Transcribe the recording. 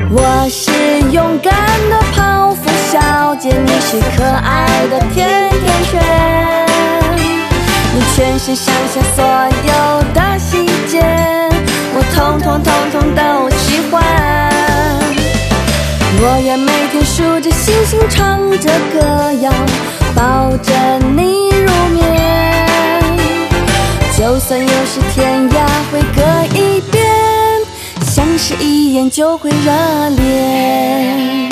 我是勇敢的泡芙小姐，你是可爱的甜甜圈。你全身上下所有的细节，我统统都喜欢。我愿每天数着星星，唱着歌谣，抱着你入眠。就算有时天涯会隔一边，相视一眼就会热恋。